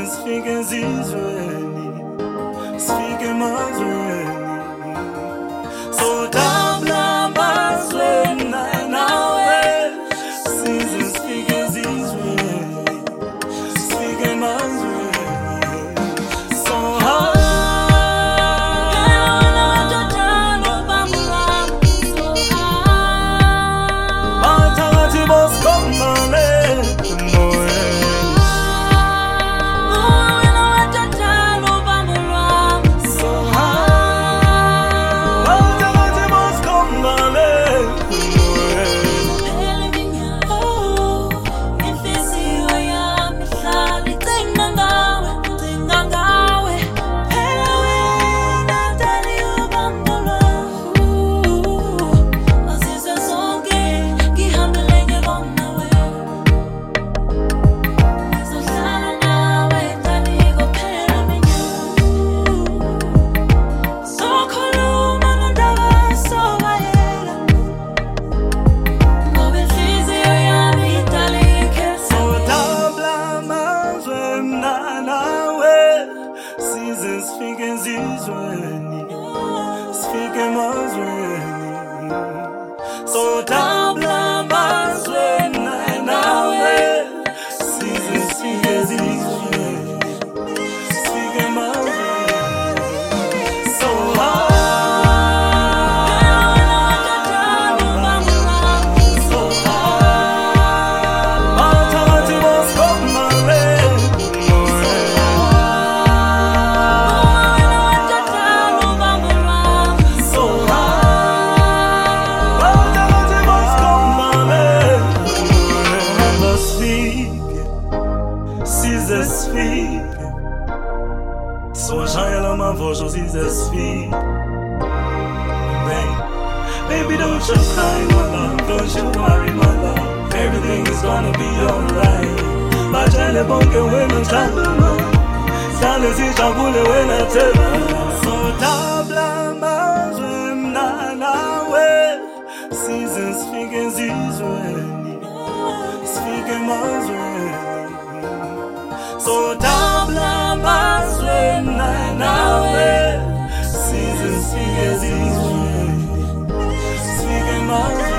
sifike ezizweni, sifike emazweni, sotabla amazweni nawe, size sifike ezizweni, sifike emazweni. Sifike ezizweni, sifike emazweni, sotabla amazweni nawe, size sifike ezizweni, sifike emazweni. Size sifike, soshayela amavosho size sifike. Baby, don't you cry, my love, don't you worry, my love, everything is gonna be alright. Bajele bonke wena njalo, sale sijabule wena tena. Sotabla amazweni nawe, size sifike ezizweni, sifike emazweni, sotabla amazweni nawe, size sifike ezizweni, sifike emazweni.